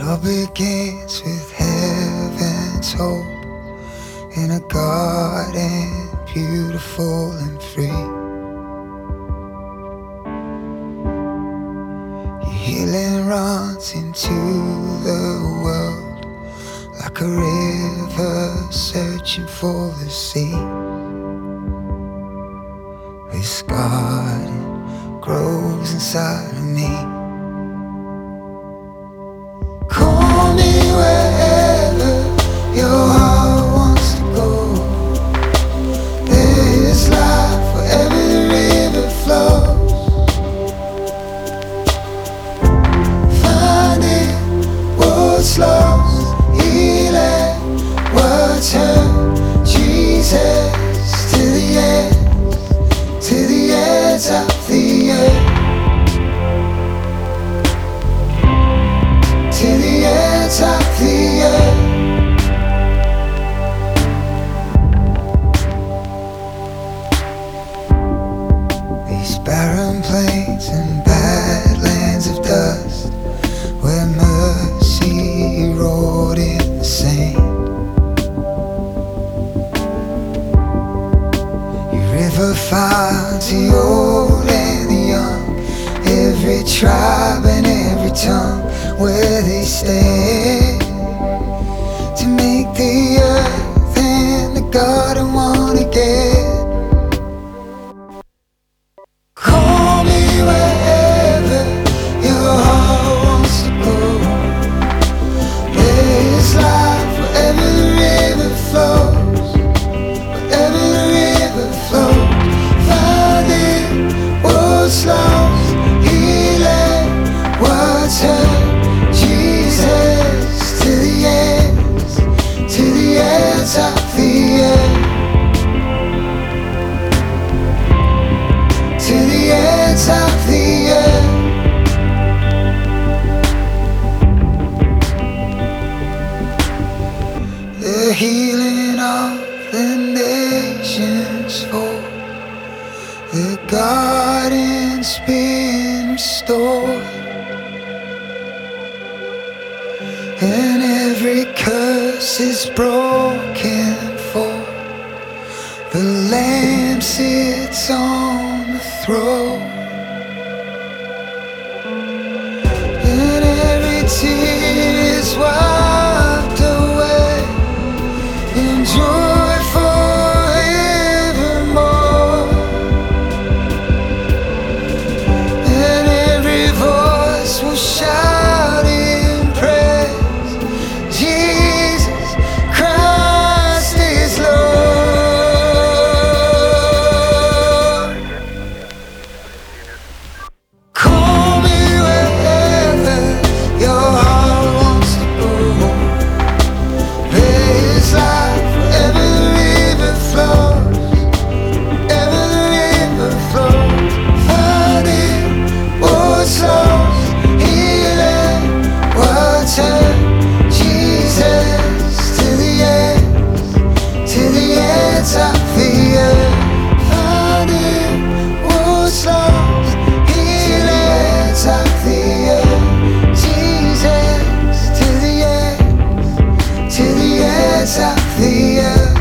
all begins with heaven's hope in a garden beautiful and free. Your healing runs into the world like a river searching for the sea. This garden grows inside of me. Call me wherever your heart wants to go. There is life wherever the river flows. Finding what's lost, healing what's hurt. Jesus to the ends of the earth. To the ends of the earth. These barren plains and badlands of dust, where mercy wrote in the sand. Your river finds the old and the young, every tribe and every tongue, where they stand to make the earth and the garden one again. Call me wherever your heart wants to go. There is life wherever the river flows. Wherever the river flows. Finding what's lost, healing what's hurt. Jesus to the ends of the earth. To the ends of the earth. The healing of the nations fall. The garden's been restored, and every curse is broken for the Lamb sits on the throne, and every tear is wiped away in joy forevermore, and every voice will shout in praise. Jesus Christ is Lord. Call me wherever your heart wants to go. There is life wherever the river flows. Wherever the river flows. Finding what's lost, healing what's hurt. Jesus to the ends of the earth. Finding what's lost, healing of the earth. Jesus to the ends of the earth.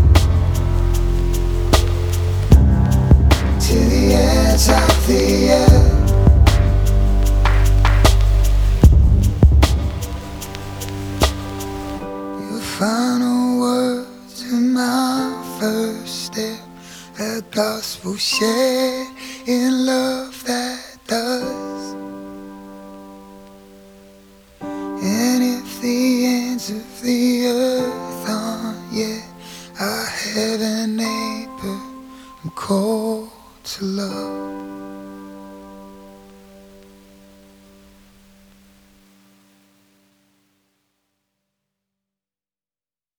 To the ends of the earth. Your final words in my first step, the gospel shared in love that does. And if the ends of the earth aren't yet, I have a neighbor I'm called to love.